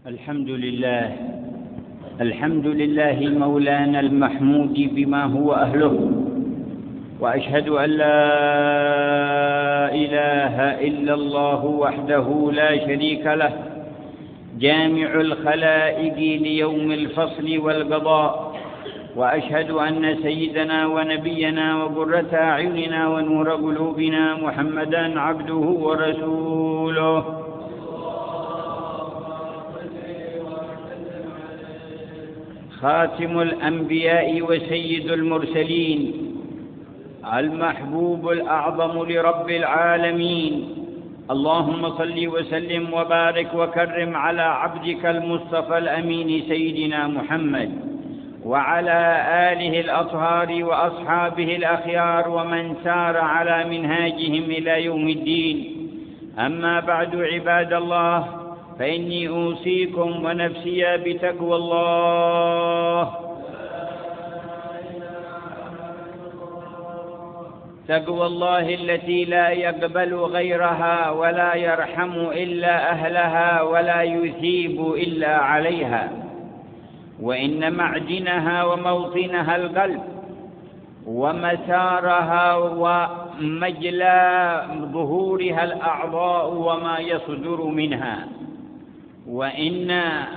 الحمد لله مولانا المحمود بما هو أهله، وأشهد أن لا إله إلا الله وحده لا شريك له، جامع الخلائق ليوم الفصل والقضاء. وأشهد أن سيدنا ونبينا وقرة أعيننا ونور قلوبنا محمدًا عبده ورسوله، خاتم الأنبياء وسيد المرسلين، المحبوب الأعظم لرب العالمين. اللهم صل وسلم وبارك وكرم على عبدك المصطفى الأمين سيدنا محمد، وعلى آله الأطهار وأصحابه الأخيار ومن سار على منهاجهم إلى يوم الدين. أما بعد، عباد الله، فإني أوصيكم ونفسي بتقوى الله. تقوى الله التي لا يقبل غيرها ولا يرحم إلا أهلها ولا يثيب إلا عليها، وإن معدنها وموطنها القلب، ومسارها ومجلى ظهورها الأعضاء وما يصدر منها. وإن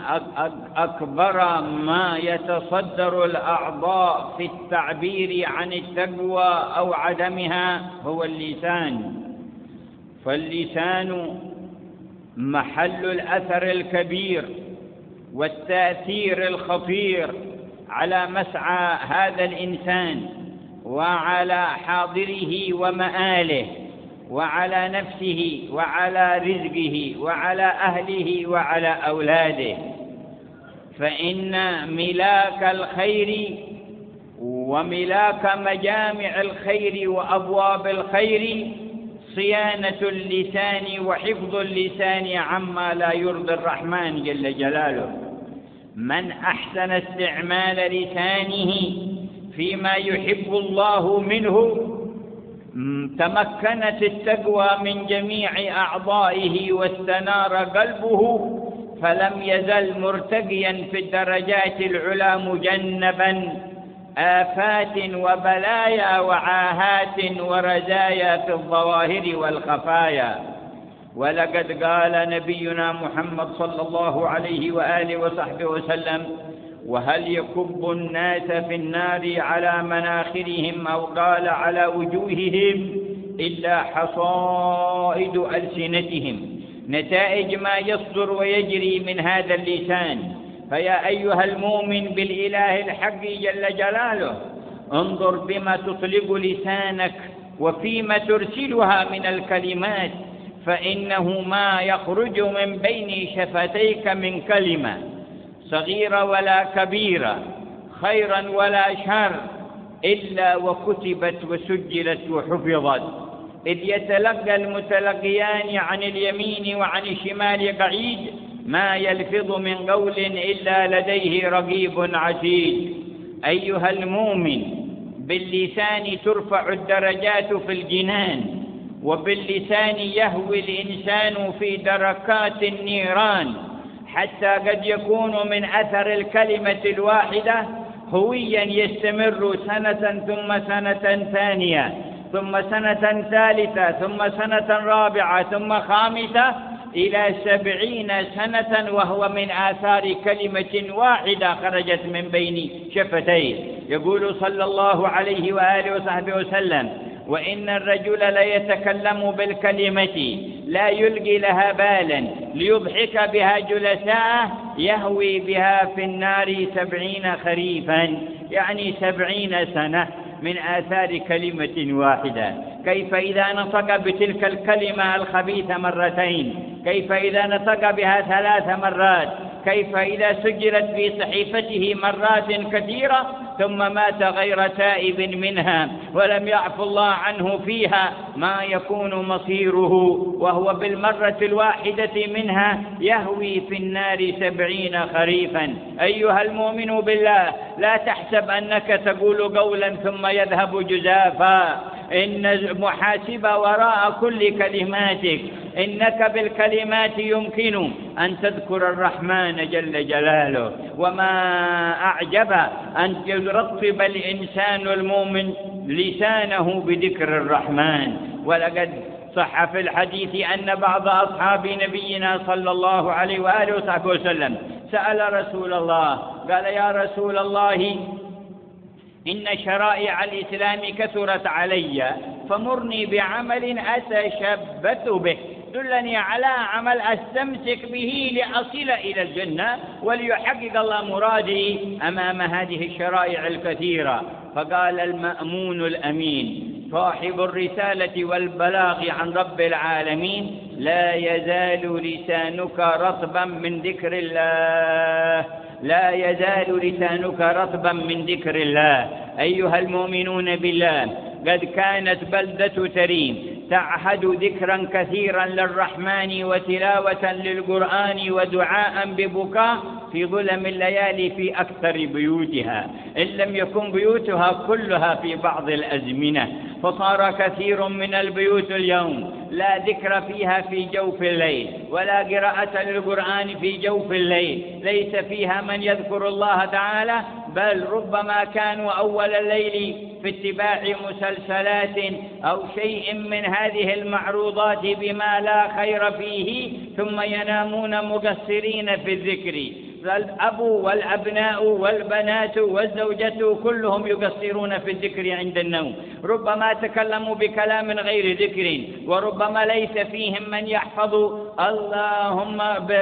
أكبر ما يتصدر الأعضاء في التعبير عن التقوى أو عدمها هو اللسان، فاللسان محل الأثر الكبير والتأثير الخطير على مسعى هذا الإنسان وعلى حاضره ومآله، وعلى نفسه وعلى رزقه وعلى أهله وعلى أولاده. فإن ملاك الخير وملاك مجامع الخير وأبواب الخير صيانة اللسان وحفظ اللسان عما لا يرضي الرحمن جل جلاله. من أحسن استعمال لسانه فيما يحب الله منه تمكنت التقوى من جميع أعضائه واستنار قلبه، فلم يزل مرتقيا في الدرجات العلى مجنبا آفات وبلايا وعاهات ورزايا في الظواهر والخفايا. ولقد قال نبينا محمد صلى الله عليه وآله وصحبه وسلم: وهل يكب الناس في النار على مناخرهم أو قال على وجوههم إلا حصائد ألسنتهم، نتائج ما يصدر ويجري من هذا اللسان. فيا أيها المؤمن بالإله الحق جل جلاله، انظر بما تطلق لسانك وفيما ترسلها من الكلمات، فإنه ما يخرج من بين شفتيك من كلمة صغيرة ولا كبيرة، خيرا ولا شر، إلا وكتبت وسجلت وحفظت، إذ يتلقى المتلقيان عن اليمين وعن الشمال قعيد، ما يلفظ من قول إلا لديه رقيب عتيد. أيها المؤمن، باللسان ترفع الدرجات في الجنان، وباللسان يهوي الإنسان في دركات النيران، حتى قد يكون من أثر الكلمة الواحدة هويا يستمر سنة ثم سنة ثانية ثم سنة ثالثة ثم سنة رابعة ثم خامسة إلى 70 سنة، وهو من آثار كلمة واحدة خرجت من بين شفتيه. يقول صلى الله عليه وآله وصحبه وسلم: وإن الرجل ليتكلم بالكلمة لا يلقي لها بالا ليضحك بها جلساءه يهوي بها في النار 70 خريفا، يعني 70 سنة، من آثار كلمة واحدة. كيف إذا نطق بتلك الكلمة الخبيثة مرتين؟ كيف إذا نطق بها 3 مرات؟ كيف إذا سجلت في صحيفته مرات كثيرة ثم مات غير تائب منها ولم يعفو الله عنه فيها؟ ما يكون مصيره وهو بالمرة الواحدة منها يهوي في النار 70 خريفا. أيها المؤمن بالله، لا تحسب أنك تقول قولا ثم يذهب جزافا، إن المحاسبة وراء كل كلماتك، إنك بالكلمات يمكن أن تذكر الرحمن جل جلاله، وما أعجب أن يرطب الإنسان المؤمن لسانه بذكر الرحمن. ولقد صح في الحديث أن بعض أصحاب نبينا صلى الله عليه وآله وصحبه وسلم سأل رسول الله، قال: يا رسول الله، إن شرائع الإسلام كثرت علي، فمرني بعمل أتشبث به، دلني على عمل أستمسك به لأصل إلى الجنة وليحقق الله مرادي أمام هذه الشرائع الكثيرة. فقال المأمون الأمين صاحب الرسالة والبلاغ عن رب العالمين: لا يزال لسانك رطبا من ذكر الله، لا يزال لسانك رطبا من ذكر الله. أيها المؤمنون بالله، قد كانت بلدة تريم تعهد ذكرا كثيرا للرحمن وتلاوة للقرآن ودعاء ببكاء في ظلم الليالي في أكثر بيوتها، إن لم يكن بيوتها كلها في بعض الأزمنة. فصار كثير من البيوت اليوم لا ذكر فيها في جوف الليل، ولا قراءة للقرآن في جوف الليل، ليس فيها من يذكر الله تعالى، بل ربما كانوا أول الليل في اتباع مسلسلات أو شيء من هذه المعروضات بما لا خير فيه، ثم ينامون مقصرين في الذكر. الأب والأبناء والبنات والزوجة كلهم يقصرون في الذكر عند النوم، ربما تكلموا بكلام غير ذكر، وربما ليس فيهم من يحفظ اللهم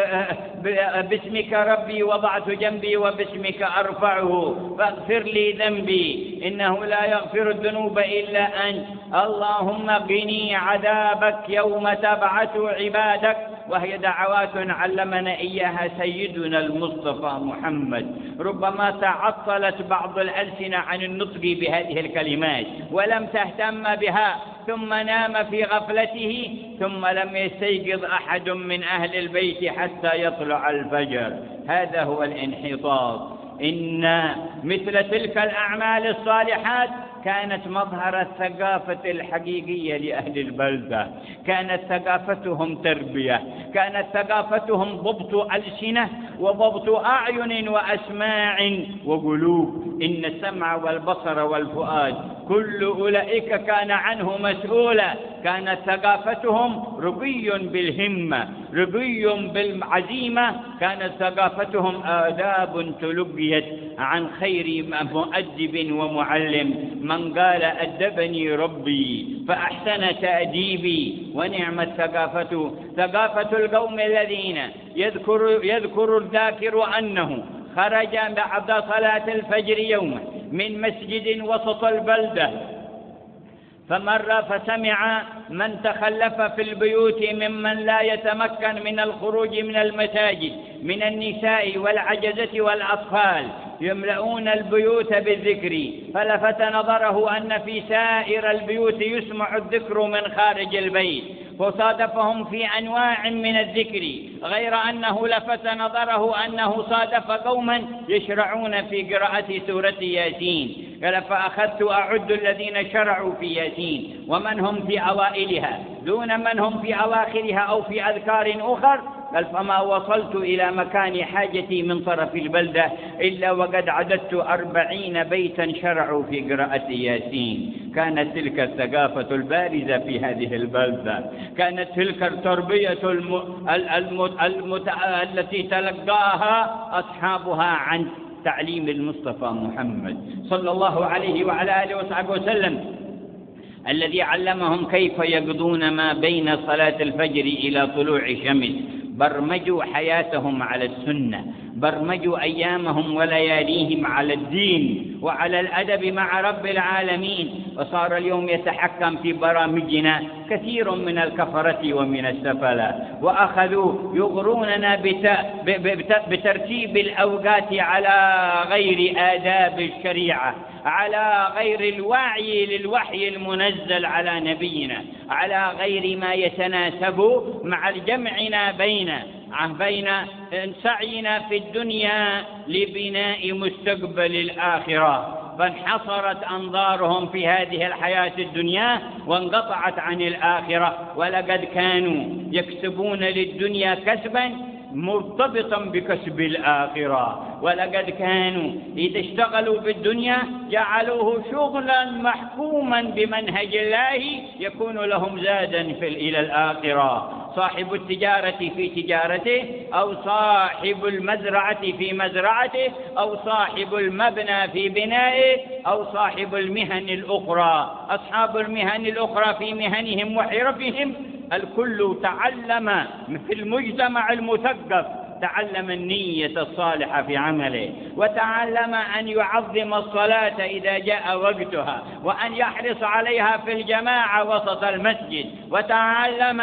باسمك ربي وضعت جنبي وباسمك أرفعه فاغفر لي ذنبي إنه لا يغفر الذنوب إلا أنت، اللهم قني عذابك يوم تبعث عبادك، وهي دعوات علمنا إياها سيدنا المصطفى محمد. ربما تعطلت بعض الألسنة عن النطق بهذه الكلمات ولم تهتم بها، ثم نام في غفلته، ثم لم يستيقظ أحد من أهل البيت حتى يطلع الفجر. هذا هو الانحطاط. إن مثل تلك الأعمال الصالحات كانت مظهر الثقافة الحقيقية لأهل البلدة، كانت ثقافتهم تربية، كانت ثقافتهم ضبط ألسنة وضبط أعين وأسماع وقلوب. إن السمع والبصر والفؤاد كل أولئك كان عنه مسؤولا. كانت ثقافتهم رقي بالهمة، رقي بالعزيمة، كانت ثقافتهم آداب تلقيت عن خير مؤدب ومعلم، من قال أدبني ربي فأحسن تأديبي. ونعم الثقافة ثقافة القوم الذين يذكر الذاكر أنه خرج بعد صلاة الفجر يوما من مسجد وسط البلدة، فمر فسمع من تخلف في البيوت ممن لا يتمكن من الخروج من المساجد من النساء والعجزة والأطفال يملؤون البيوت بالذكر، فلفت نظره أن في سائر البيوت يسمع الذكر من خارج البيت، فصادفهم في أنواع من الذكر، غير أنه لفت نظره أنه صادف قوما يشرعون في قراءة سورة ياسين. قال: فأخذت أعد الذين شرعوا في ياسين ومن هم في أوائلها دون من هم في أواخرها أو في أذكار أخر. قال: فما وصلت إلى مكان حاجتي من طرف البلدة إلا وقد عددت 40 بيتا شرعوا في قراءة ياسين. كانت تلك الثقافة البارزة في هذه البلدة، كانت تلك التربية التي تلقاها أصحابها عن تعليم المصطفى محمد صلى الله عليه وعلى آله وصحبه وسلم، الذي علمهم كيف يقضون ما بين صلاة الفجر إلى طلوع الشمس. برمجوا حياتهم على السنة، برمجوا أيامهم ولياليهم على الدين وعلى الأدب مع رب العالمين. وصار اليوم يتحكم في برامجنا كثير من الكفرة ومن السفلة، وأخذوا يغروننا بترتيب الأوقات على غير آداب الشريعة، على غير الوعي للوحي المنزل على نبينا، على غير ما يتناسب مع جمعنا بين سعينا في الدنيا لبناء مستقبل الآخرة. فانحصرت أنظارهم في هذه الحياة الدنيا وانقطعت عن الآخرة. ولقد كانوا يكسبون للدنيا كسبا مرتبطا بكسب الآخرة، ولقد كانوا إذا اشتغلوا بالدنيا جعلوه شغلا محكوما بمنهج الله يكون لهم زادا إلى الآخرة. صاحب التجارة في تجارته، أو صاحب المزرعة في مزرعته، أو صاحب المبنى في بنائه، أو صاحب المهن الأخرى. أصحاب المهن الأخرى في مهنهم وحرفهم الكل تعلم في المجتمع المثقف، تعلم النية الصالحة في عمله، وتعلم أن يعظم الصلاة إذا جاء وقتها، وأن يحرص عليها في الجماعة وسط المسجد، وتعلم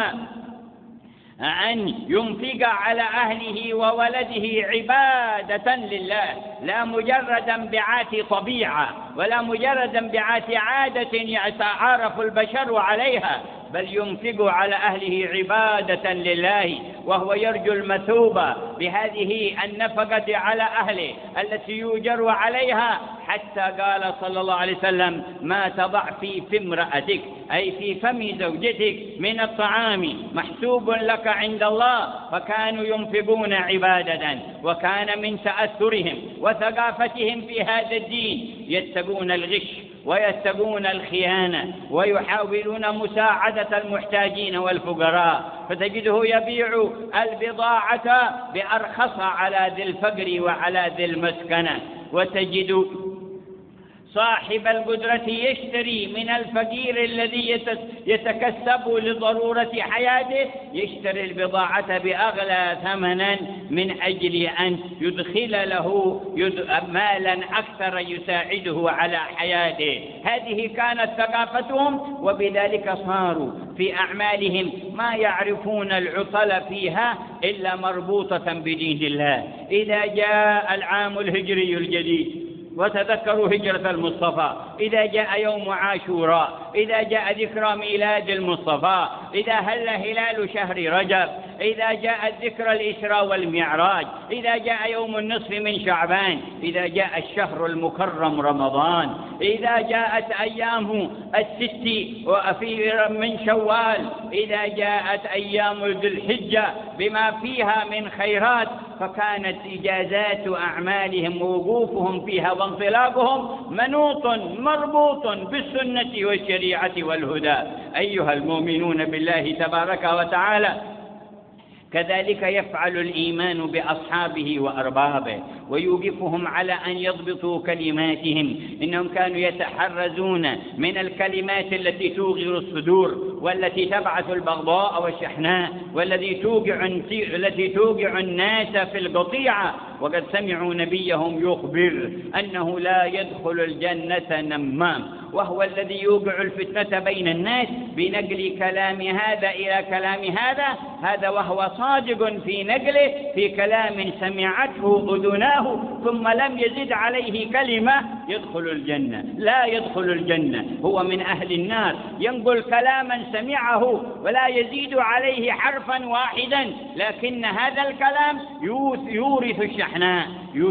أن ينفق على أهله وولده عبادة لله، لا مجرد انبعاث طبيعة ولا مجرد انبعاث عادة يتعارف البشر عليها، بل ينفق على أهله عبادة لله، وهو يرجو المثوبة بهذه النفقة على أهله التي يؤجر عليها. حتى قال صلى الله عليه وسلم: ما تضع في امرأتك، أي في فم زوجتك، من الطعام محسوب لك عند الله. فكانوا ينفقون عبادة، وكان من تأثرهم وثقافتهم في هذا الدين يتقون الغش ويتقون الخيانة، ويحاولون مساعدة المحتاجين والفقراء، فتجده يبيع البضاعة بأرخص على ذي الفقر وعلى ذي المسكنة. وتجد صاحب القدرة يشتري من الفقير الذي يتكسب لضرورة حياته، يشتري البضاعة بأغلى ثمنا من أجل أن يدخل له مالا أكثر يساعده على حياته. هذه كانت ثقافتهم، وبذلك صاروا في أعمالهم ما يعرفون العطل فيها إلا مربوطة بدين الله. إذا جاء العام الهجري الجديد وتذكروا هجرة المصطفى، إذا جاء يوم عاشوراء، إذا جاء ذكرى ميلاد المصطفى، إذا هل هلال شهر رجب، إذا جاء ذكرى الإسراء والمعراج، إذا جاء يوم النصف من شعبان، إذا جاء الشهر المكرم رمضان، إذا جاءت أيام الست من شوال، إذا جاءت أيام ذي الحجة بما فيها من خيرات، فكانت إجازات أعمالهم ووقوفهم فيها وانطلاقهم منوط مربوط بالسنة والشريعة والهدى. أيها المؤمنون بالله تبارك وتعالى، كذلك يفعل الإيمان بأصحابه وأربابه، ويوقفهم على أن يضبطوا كلماتهم. إنهم كانوا يتحرزون من الكلمات التي توغر الصدور، والتي تبعث البغضاء والشحناء، التي توقع الناس في القطيعة. وقد سمعوا نبيهم يخبر أنه لا يدخل الجنة نمام، وهو الذي يوقع الفتنة بين الناس بنقل كلام هذا إلى كلام هذا وهو صادق في نقله في كلام سمعته أذناه ثم لم يزد عليه كلمة يدخل الجنة. لا يدخل الجنة، هو من أهل النار، ينقل كلاما سمعه ولا يزيد عليه حرفا واحدا، لكن هذا الكلام يورث الشحناء،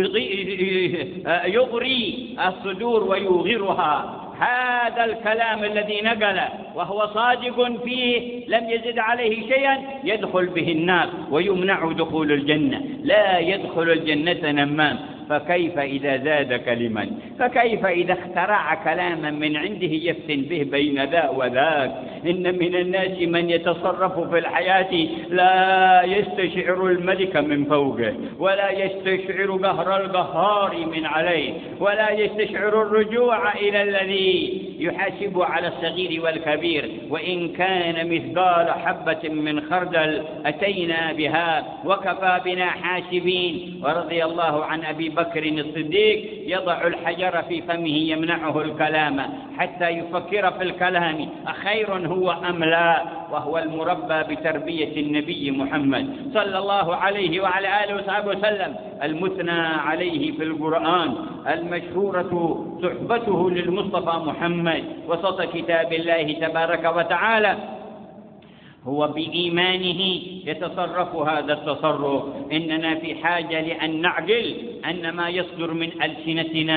يغري الصدور ويوغرها. هذا الكلام الذي نقل وهو صادق فيه لم يزد عليه شيئا يدخل به النار ويمنع دخول الجنة. لا يدخل الجنة نمام. فكيف إذا زاد كلما؟ فكيف إذا اخترع كلاما من عنده يفتن به بين ذا وذاك؟ إن من الناس من يتصرف في الحياة لا يستشعر الملك من فوقه، ولا يستشعر قهر القهار من عليه، ولا يستشعر الرجوع إلى الذي يحاسب على الصغير والكبير. وإن كان مثقال حبة من خردل أتينا بها وكفى بنا حاسبين. ورضي الله عن أبي بكر الصديق يضع الحجر في فمه يمنعه الكلام حتى يفكر في الكلام أخير هو أم لا، وهو المربى بتربية النبي محمد صلى الله عليه وعلى آله وصحبه وسلم، المثنى عليه في القرآن، المشهورة صحبته للمصطفى محمد وسط كتاب الله تبارك وتعالى. هو بإيمانه يتصرف هذا التصرف. إننا في حاجة لأن نعقل أن ما يصدر من ألسنتنا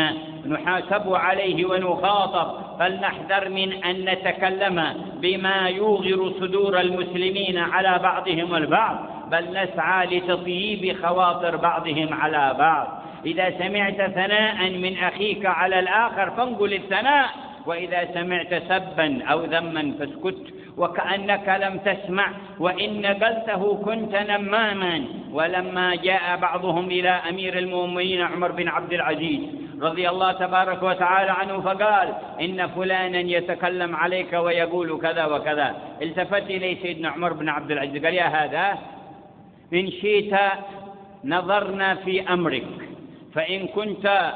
نحاسب عليه ونخاطب، فلنحذر من أن نتكلم بما يوغر صدور المسلمين على بعضهم البعض، بل نسعى لتطييب خواطر بعضهم على بعض. إذا سمعت ثناء من أخيك على الآخر فانقل الثناء، وإذا سمعت سبا أو ذما فاسكت وكأنك لم تسمع، وإن نقلته كنت نماما. ولما جاء بعضهم إلى أمير المؤمنين عمر بن عبد العزيز رضي الله تبارك وتعالى عنه فقال: إن فلانا يتكلم عليك ويقول كذا وكذا، التفت إليه سيدنا عمر بن عبد العزيز قال: يا هذا، إن شئت نظرنا في أمرك، فإن كنت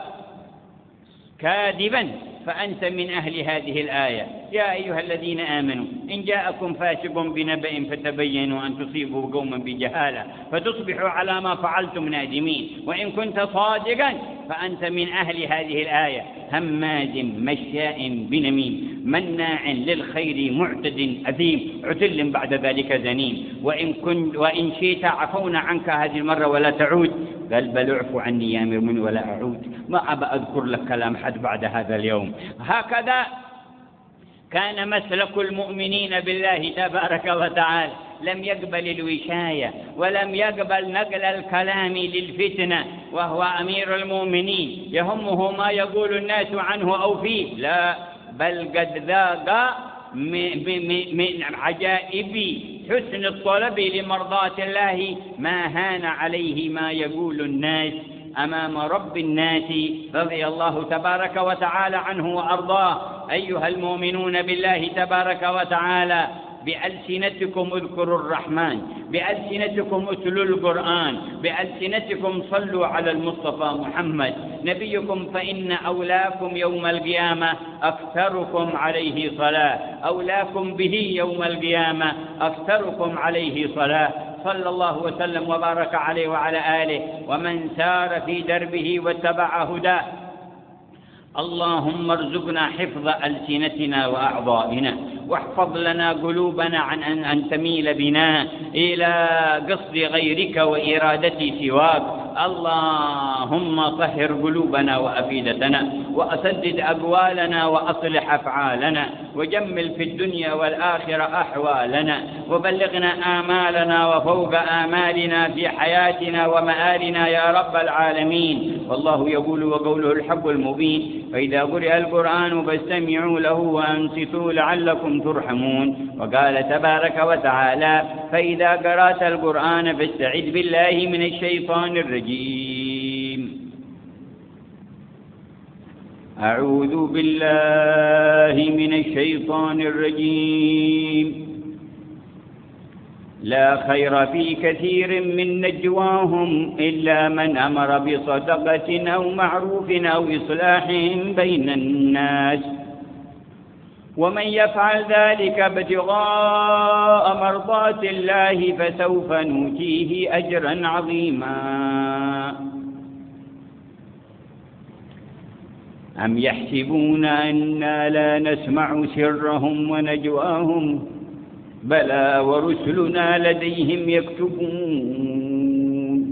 كاذبا فأنت من أهل هذه الآية: يا أيها الذين آمنوا إن جاءكم فاسق بنبأ فتبينوا أن تصيبوا قوما بجهالة فتصبحوا على ما فعلتم نادمين. وإن كنت صادقا فأنت من أهل هذه الآية: هماز مشاء بنميم مناع للخير معتد أثيم عتل بعد ذلك زنيم. وإن شئت عفونا عنك هذه المرة ولا تعود. قال: بل اعفو عني يا أمير المؤمنين ولا أعود، ما أبى أذكر لك كلام حد بعد هذا اليوم. هكذا كان مسلك المؤمنين بالله تبارك وتعالى، لم يقبل الوشاية ولم يقبل نقل الكلام للفتنة، وهو أمير المؤمنين يهمه ما يقول الناس عنه أو فيه، لا، بل قد ذاق من عجائب حسن الطلب لمرضاة الله ما هان عليه ما يقول الناس أمام رب الناس رضي الله تبارك وتعالى عنه وأرضاه. أيها المؤمنون بالله تبارك وتعالى، بألسنتكم اذكروا الرحمن، بألسنتكم اتلوا القرآن، بألسنتكم صلوا على المصطفى محمد نبيكم، فإن أولاكم يوم القيامة أكثركم عليه صلاة، أولاكم به يوم القيامة أكثركم عليه صلاة. صلى الله وسلم وبارك عليه وعلى آله ومن سار في دربه واتبع هداه. اللهم ارزقنا حفظ ألسنتنا وأعضائنا، واحفظ لنا قلوبنا عن أن تميل بنا إلى قصد غيرك وإرادة سواك. اللهم طهر قلوبنا وأفئدتنا، وأسدد أقوالنا وأصلح أفعالنا، وجمل في الدنيا والآخرة أحوالنا، وبلغنا آمالنا وفوق آمالنا في حياتنا ومآلنا يا رب العالمين. والله يقول وقوله الحق المبين: فإذا قرئ القرآن فاستمعوا له وأنصتوا لعلكم ترحمون. وقال تبارك وتعالى: فإذا قرأت القرآن فاستعذ بالله من الشيطان الرجيم. أعوذ بالله من الشيطان الرجيم. لا خير في كثير من نجواهم إلا من أمر بصدقة أو معروف أو إصلاح بين الناس، ومن يفعل ذلك ابتغاء مرضات الله فسوف نؤتيه أجرا عظيما. أم يحسبون أنا لا نسمع سرهم ونجواهم بلى ورسلنا لديهم يكتبون.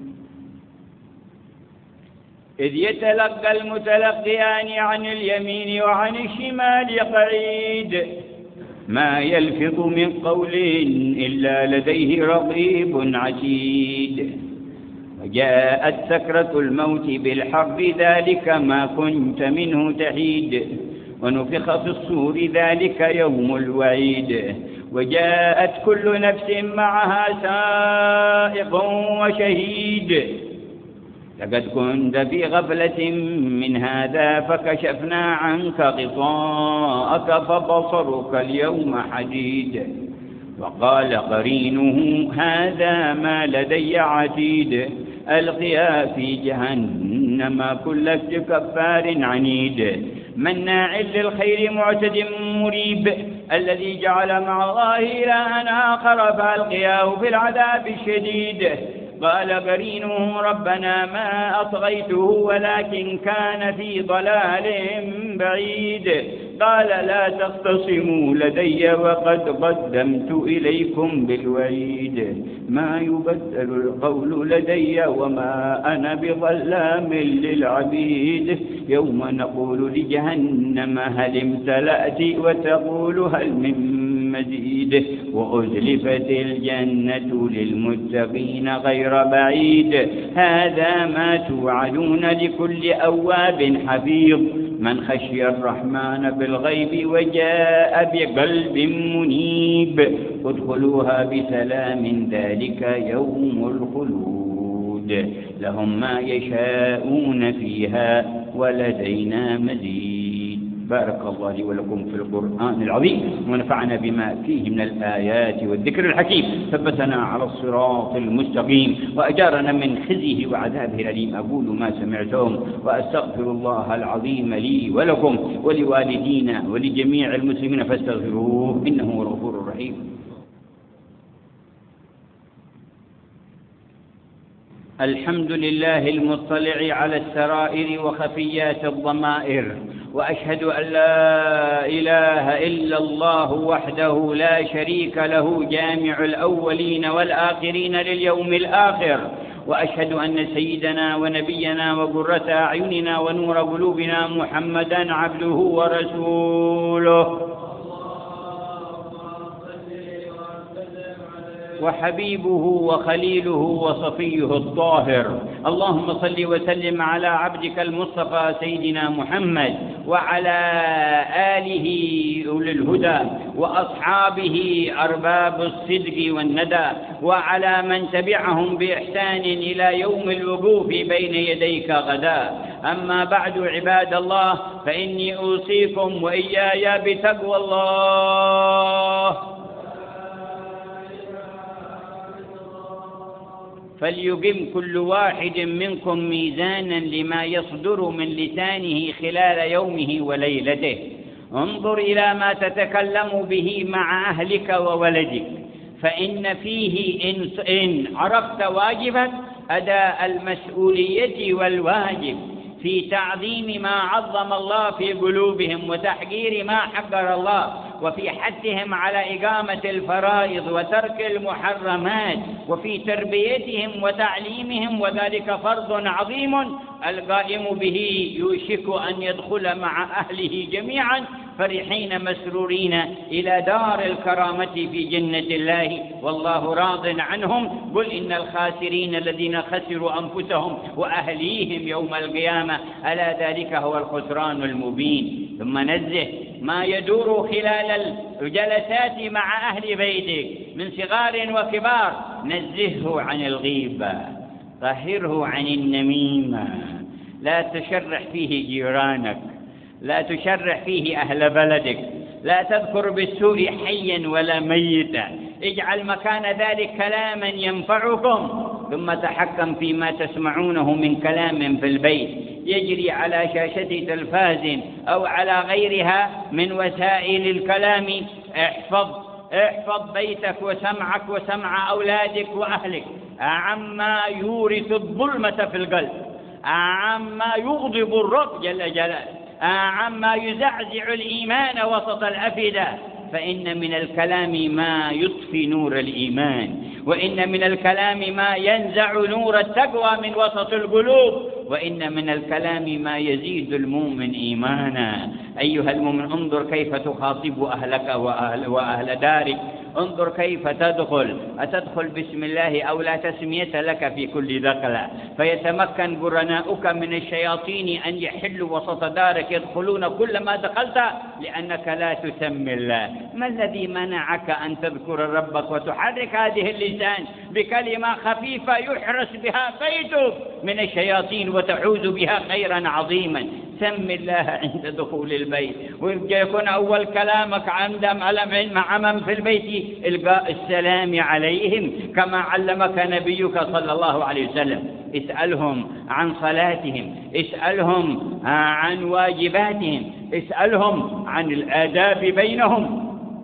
إذ يتلقى المتلقيان عن اليمين وعن الشمال قعيد ما يلفظ من قول إلا لديه رقيب عتيد. وجاءت سكرة الموت بالحق ذلك ما كنت منه تحيد. ونفخ في الصور ذلك يوم الوعيد. وجاءت كل نفس معها سائق وشهيد. لقد كنت في غفلة من هذا فكشفنا عنك غطاءك فبصرك اليوم حديد. وقال قرينه هذا ما لدي عتيد. ألقيا في جهنم كل كفار عنيد مناع للخير معتد مريب. الذي جعل مع الله إلها آخر فألقياه في العذاب الشديد. قال قرينه ربنا ما أطغيته ولكن كان في ضلال بعيد. قال لا تختصموا لدي وقد قدمت إليكم بالوعيد ما يبدل القول لدي وما أنا بظلام للعبيد يوم نقول لجهنم هل امتلأت وتقول هل من مزيد وأزلفت الجنة للمتقين غير بعيد هذا ما توعدون لكل أواب حفيظ من خشي الرحمن بالغيب وجاء بقلب منيب ادخلوها بسلام ذلك يوم الخلود لهم ما يشاءون فيها ولدينا مزيد. بارك الله لي ولكم في القرآن العظيم ونفعنا بما فيه من الآيات والذكر الحكيم ثبتنا على الصراط المستقيم وأجارنا من خزيه وعذابه الأليم. أقول ما سمعتم وأستغفر الله العظيم لي ولكم ولوالدينا ولجميع المسلمين فاستغفروه إنه هو الغفور الرحيم. الحمد لله المطلع على السرائر وخفيات الضمائر وأشهد أن لا إله إلا الله وحده لا شريك له جامع الأولين والآخرين لليوم الآخر وأشهد أن سيدنا ونبينا وقرة أعيننا ونور قلوبنا محمدا عبده ورسوله وحبيبه وخليله وصفيه الطاهر. اللهم صل وسلم على عبدك المصطفى سيدنا محمد وعلى آله أولي الهدى وأصحابه أرباب الصدق والندى وعلى من تبعهم بإحسان إلى يوم الوقوف بين يديك غدا. أما بعد عباد الله فإني أوصيكم وإياي بتقوى الله فليقم كل واحد منكم ميزانا لما يصدر من لسانه خلال يومه وليلته. انظر إلى ما تتكلم به مع أهلك وولدك فإن فيه إن عرفت واجبك أداء المسؤولية والواجب في تعظيم ما عظم الله في قلوبهم وتحقير ما حقر الله وفي حثهم على إقامة الفرائض وترك المحرمات وفي تربيتهم وتعليمهم وذلك فرض عظيم القائم به يوشك أن يدخل مع أهله جميعا فرحين مسرورين إلى دار الكرامة في جنة الله والله راض عنهم. قل إن الخاسرين الذين خسروا أنفسهم وأهليهم يوم القيامة ألا ذلك هو الخسران المبين. ثم نزه ما يدور خلال الجلسات مع أهل بيتك من صغار وكبار نزهه عن الغيبة طهره عن النميمة لا تشرح فيه جيرانك لا تشرح فيه أهل بلدك لا تذكر بالسوء حيا ولا ميتا اجعل مكان ذلك كلاما ينفعكم ثم تحكم فيما تسمعونه من كلام في البيت يجري على شاشة تلفاز أو على غيرها من وسائل الكلام. احفظ بيتك وسمعك وسمع أولادك وأهلك عما يورث الظلمة في القلب عما يغضب الرب جل جلاله عما يزعزع الإيمان وسط الأفئدة فإن من الكلام ما يطفي نور الإيمان وإن من الكلام ما ينزع نور التقوى من وسط القلوب وإن من الكلام ما يزيد المؤمن إيمانا. أيها المؤمن انظر كيف تخاطب أهلك وأهل دارك انظر كيف أتدخل بسم الله أو لا تسمية لك في كل دخلة فيتمكن قرناؤك من الشياطين أن يحلوا وسط دارك يدخلون كل ما دخلت لأنك لا تسمي الله. ما الذي منعك أن تذكر ربك وتحرك هذه اللسان بكلمة خفيفة يحرس بها بيتك من الشياطين وتعوذ بها خيرا عظيما؟ سم الله عند دخول البيت ويكون أول كلامك مع من في البيت إلقاء السلام عليهم كما علمك نبيك صلى الله عليه وسلم. اسألهم عن صلاتهم اسألهم عن واجباتهم اسألهم عن الآداب بينهم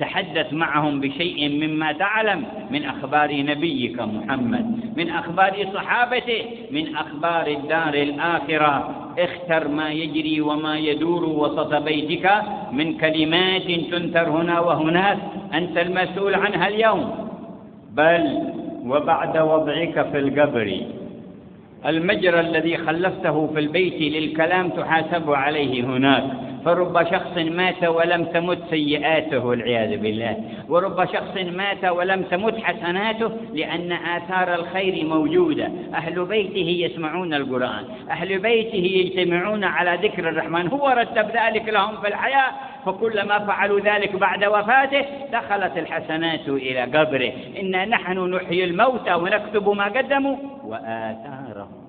تحدث معهم بشيء مما تعلم من أخبار نبيك محمد، من أخبار صحابته، من أخبار الدار الآخرة. اختر ما يجري وما يدور وسط بيتك من كلمات تنثر هنا وهناك، أنت المسؤول عنها اليوم، بل وبعد وضعك في القبر المجرى الذي خلفته في البيت للكلام تحاسب عليه هناك. فرب شخص مات ولم تمت سيئاته والعياذ بالله، ورب شخص مات ولم تمت حسناته، لأن آثار الخير موجودة. أهل بيته يسمعون القرآن، أهل بيته يجتمعون على ذكر الرحمن، هو رتب ذلك لهم في الحياة، فكلما فعلوا ذلك بعد وفاته دخلت الحسنات إلى قبره. إنا نحن نحيي الموتى ونكتب ما قدموا وآثارهم،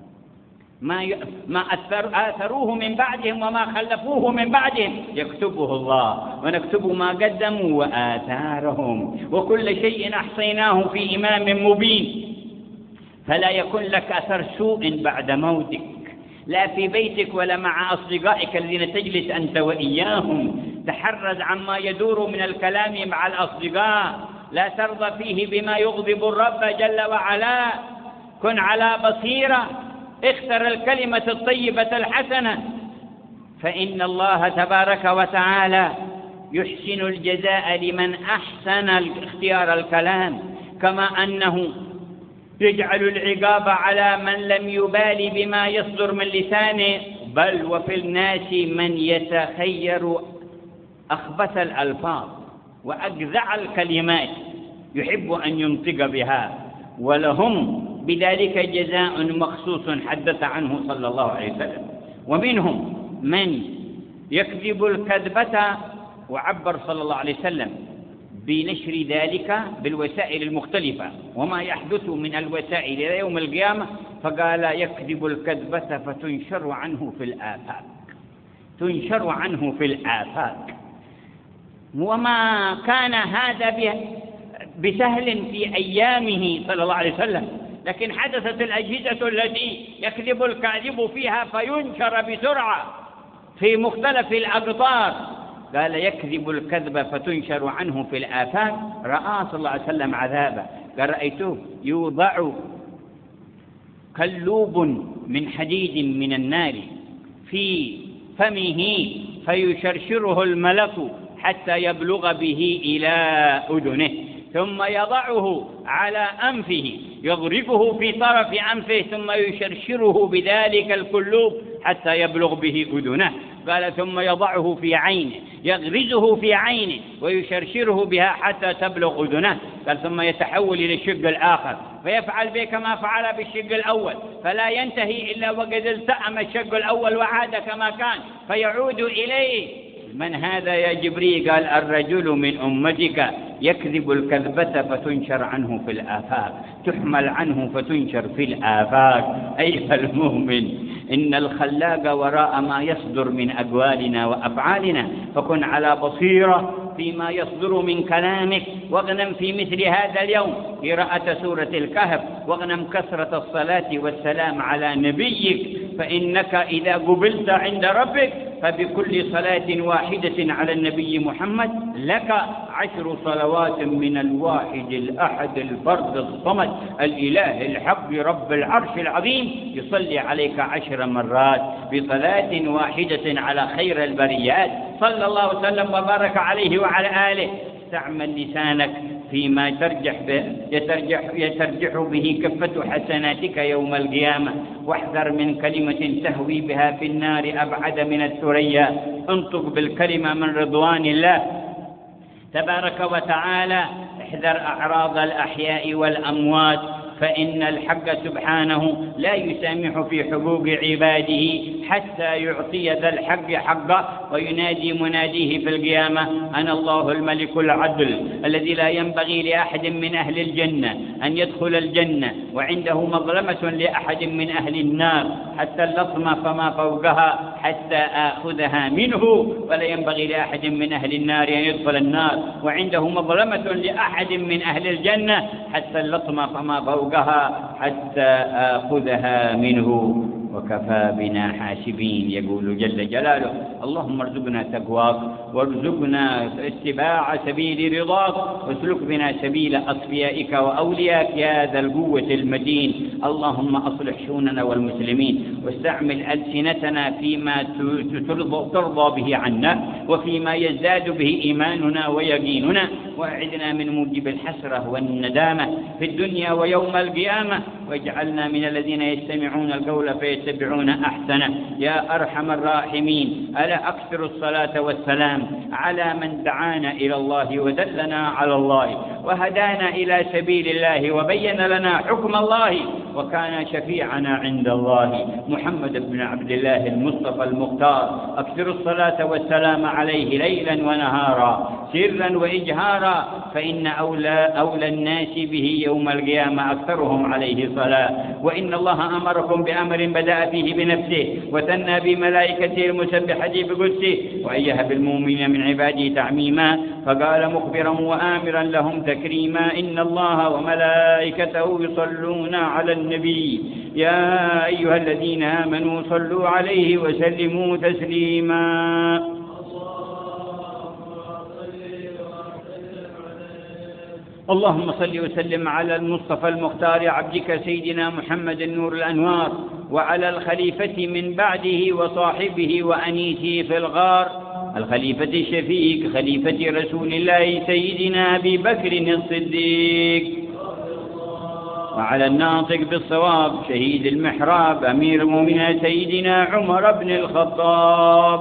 ما آثروه من بعدهم وما خلفوه من بعدهم يكتبه الله، ونكتب ما قدموا وآثارهم، وكل شيء أحصيناه في إمام مبين. فلا يكن لك أثر سوء بعد موتك، لا في بيتك ولا مع أصدقائك الذين تجلس أنت وإياهم. تحرز عما يدور من الكلام مع الأصدقاء، لا ترضى فيه بما يغضب الرب جل وعلا. كن على بصيرة، اختر الكلمة الطيبة الحسنة، فإن الله تبارك وتعالى يحسن الجزاء لمن أحسن اختيار الكلام، كما أنه يجعل العقاب على من لم يبالي بما يصدر من لسانه، بل وفي الناس من يتخير أخبث الألفاظ وأجزع الكلمات يحب أن ينطق بها، ولهم بذلك جزاء مخصوص حدث عنه صلى الله عليه وسلم. ومنهم من يكذب الكذبة، وعبر صلى الله عليه وسلم بنشر ذلك بالوسائل المختلفة وما يحدث من الوسائل إلى يوم القيامة، فقال يكذب الكذبة فتنشر عنه في الآفاق، تنشر عنه في الآفاق. وما كان هذا بسهل في أيامه صلى الله عليه وسلم، لكن حدثت الأجهزة التي يكذب الكاذب فيها فينشر بسرعة في مختلف الأقطار. قال يكذب الكذب فتنشر عنه في الآفاق. رأى صلى الله عليه وسلم عذابه، قال رأيته يوضع كلوب من حديد من النار في فمه فيشرشره الملك حتى يبلغ به إلى أذنه، ثم يضعه على أنفه يغرفه في طرف أنفه ثم يشرشره بذلك الكلوب حتى يبلغ به أذنه. قال ثم يضعه في عينه يغرزه في عينه ويشرشره بها حتى تبلغ أذنه. قال ثم يتحول إلى الشق الآخر فيفعل به كما فعل بالشق الأول، فلا ينتهي إلا وقد التأم الشق الأول وعاد كما كان فيعود إليه. من هذا يا جبريل؟ قال الرجل من أمتك يكذب الكذبة فتنشر عنه في الآفاق، تحمل عنه فتنشر في الآفاق. أيها المؤمن، إن الخلاق وراء ما يصدر من أقوالنا وأفعالنا، فكن على بصيرة فيما يصدر من كلامك، واغنم في مثل هذا اليوم قراءة سورة الكهف، واغنم كثرة الصلاة والسلام على نبيك، فإنك إذا قبلت عند ربك فبكل صلاة واحدة على النبي محمد لك 10 صلوات من الواحد الأحد الفرد الصمد الإله الحق رب العرش العظيم، يصلي عليك 10 مرات بصلاة واحدة على خير البريات صلى الله وسلم وبارك عليه وعلى آله. استعمل لسانك فيما يترجح به كفة حسناتك يوم القيامة، واحذر من كلمة تهوي بها في النار أبعد من الثريا. انطق بالكلمة من رضوان الله تبارك وتعالى. احذر أعراض الأحياء والأموات، فإن الحق سبحانه لا يسامح في حقوق عباده حتى يعطي ذا الحق حقه، وينادي مناديه في القيامة أنا الله الملك العدل الذي لا ينبغي لأحد من أهل الجنة أن يدخل الجنة، وعنده مظلمة لأحد من أهل النار حتى اللطمة فما فوقها حتى آخذها منه، ولا ينبغي لأحد من أهل النار أن يدخل النار، وعنده مظلمة لأحد من أهل الجنة حتى اللطمة فما فوقها حتى آخذها منه. وكفى بنا حاسبين. يقول جل جلاله: اللهم ارزقنا تقواك وارزقنا اتباع سبيل رضاك واسلك بنا سبيل أصفيائك وأولياك يا ذا القوة المتين. اللهم أصلح شؤوننا والمسلمين واستعمل ألسنتنا فيما ترضى به عنا وفيما يزداد به إيماننا ويقيننا، وأعذنا من موجب الحسرة والندامة في الدنيا ويوم القيامة، واجعلنا من الذين يستمعون القول فيتبعون أحسنه يا أرحم الراحمين. ألا أكثر الصلاة والسلام على من دعانا إلى الله ودلنا على الله وهدانا إلى سبيل الله وبين لنا حكم الله وكان شفيعنا عند الله، محمد بن عبد الله المصطفى المختار. أكثر الصلاة والسلام عليه ليلا ونهارا سرا وإجهارا، فإن أولى الناس به يوم القيامة أكثرهم عليه صلاة. وإن الله أمركم بأمر بدأ فيه بنفسه وثنى بملائكته المسبحة بقدسه وأيها بالمؤمنين من عباده تعميما، فقال مخبرا وآمرا لهم تكريما: إن الله وملائكته يصلون على النبي يا أيها الذين آمنوا صلوا عليه وسلموا تسليما. اللهم صل وسلم على المصطفى المختار عبدك سيدنا محمد النور الأنوار، وعلى الخليفة من بعده وصاحبه وأنيسه في الغار، الخليفة الشفيق خليفة رسول الله سيدنا أبي بكر الصديق، وعلى الناطق بالصواب شهيد المحراب أمير المؤمنين سيدنا عمر بن الخطاب،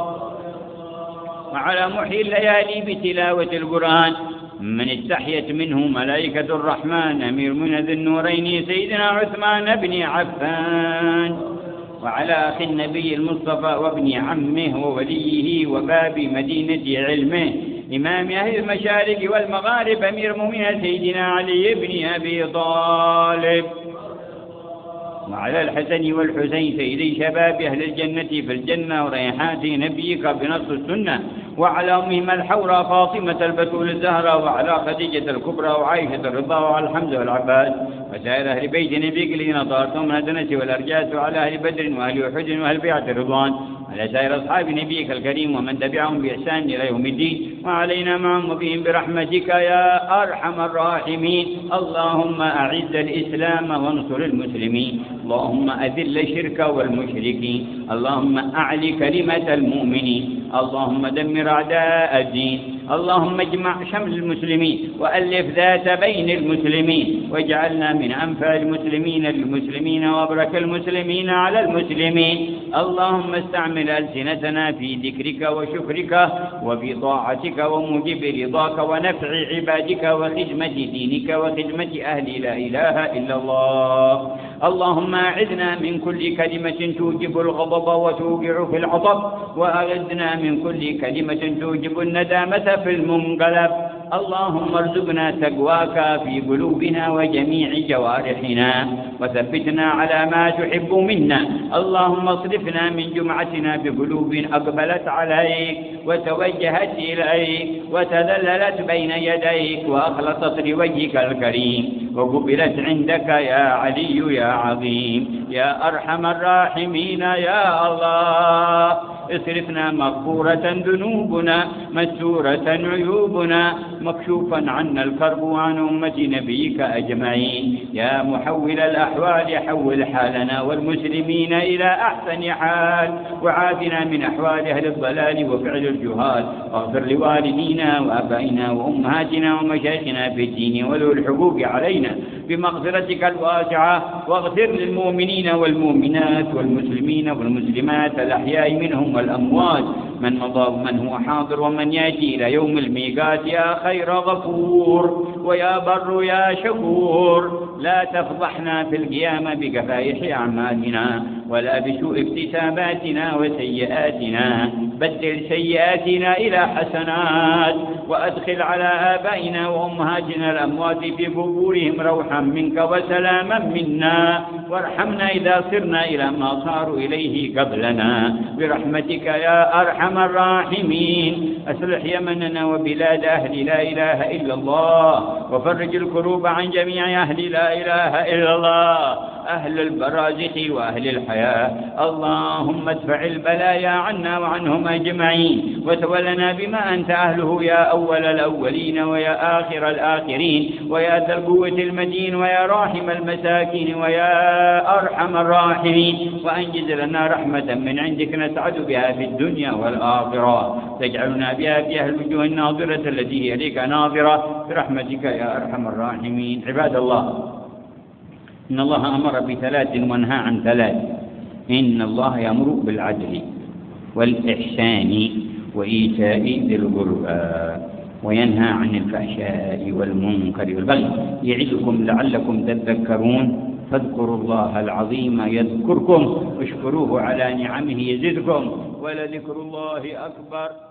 وعلى محيي الليالي بتلاوة القرآن من استحيت منه ملائكة الرحمن أمير من ذي النورين سيدنا عثمان بن عفان، وعلى أخي النبي المصطفى وابن عمه ووليه وباب مدينة علمه إمام أهل المشارق والمغارب أمير المؤمنين سيدنا علي بن أبي طالب، وعلى الحسن والحسين سيدي شباب أهل الجنة في الجنة وريحات نبيك بنص السنة، وعلى أمهما الحوراء فاطمة البتول الزهراء، وعلى خديجة الكبرى وعائشة الرضا وعلى الحمد والعباس وسائر أهل بيت نبيك الذين طارتهم من الدنس والأرجاس، وعلى أهل بدر وأهل أحد وأهل بيعة الرضوان، على سائر أصحاب نبيك الكريم ومن تبعهم بإحسان إلى يوم الدين، وعلينا معهم وبهم برحمتك يا أرحم الراحمين. اللهم أعز الإسلام وانصر المسلمين، اللهم أذل الشرك والمشركين، اللهم أعل كلمة المؤمنين، اللهم دمر أعداء الدين، اللهم اجمع شمل المسلمين وألف ذات بين المسلمين، واجعلنا من أنفع المسلمين للمسلمين وأبرك المسلمين على المسلمين. اللهم استعمل ألسنتنا في ذكرك وشكرك وفي طاعتك وموجب رضاك ونفع عبادك وخدمة دينك وخدمة أهل لا إله إلا الله. اللهم أعذنا من كل كلمة توجب الغضب وتوقع في العطب، وأعذنا من كل كلمة توجب الندامة في المنقلب. اللهم ارزقنا تقواك في قلوبنا وجميع جوارحنا، وثبتنا على ما تحب منا. اللهم اصرفنا من جمعتنا بقلوب أقبلت عليك وتوجهت إليك وتذللت بين يديك وأخلصت لوجهك الكريم وقبلت عندك يا علي يا عظيم يا أرحم الراحمين يا الله. اصرفنا مغفورة ذنوبنا مستورة عيوبنا مكشوفا عنا الكرب عن أمة نبيك أجمعين. يا محول الأحوال حول حالنا والمسلمين إلى أحسن حال، وعافنا من أحوال أهل الضلال وفعل الجهال، واغفر لوالدينا وأبائنا وأمهاتنا ومشايخنا في الدين وذو الحقوق علينا بمغفرتك الواسعة، واغفر للمؤمنين والمؤمنات والمسلمين والمسلمات الأحياء منهم والأموات، من مضى ومن هو حاضر ومن يأتي إلى يوم الميقات. يا خير غفور ويا بر يا شكور، لا تفضحنا في القيامة بقبائح أعمالنا ولا بسوء اكتساباتنا وسيئاتنا، بدل سيئاتنا إلى حسنات، وأدخل على آبائنا وأمهاتنا الأموات في قبورهم روحا منك وسلاما منا، وارحمنا إذا صرنا إلى ما صاروا إليه قبلنا برحمتك يا أرحم الراحمين. أصلح يمننا وبلاد أهل لا إله إلا الله، وفرج الكروب عن جميع أهل لا إله إلا الله. أهل البرازخ وأهل الحياة. اللهم ادفع البلايا عنا وعنهم أجمعين، وتولنا بما أنت أهله يا أول الأولين ويا آخر الآخرين ويا ذا القوة المتين ويا راحم المساكين ويا أرحم الراحمين. وأنجز لنا رحمة من عندك نسعد بها في الدنيا والآخرة، تجعلنا بها في أهل الوجوه الناظرة التي هي إليك ناظرة برحمتك يا أرحم الراحمين. عباد الله، إن الله أمر بثلاث ونهى عن ثلاث. إن الله يأمر بالعدل والإحسان وإيتاء ذي القربى وينهى عن الفحشاء والمنكر والبغي يعظكم لعلكم تذكرون. فاذكروا الله العظيم يذكركم واشكروه على نعمه يزدكم ولذكر الله أكبر.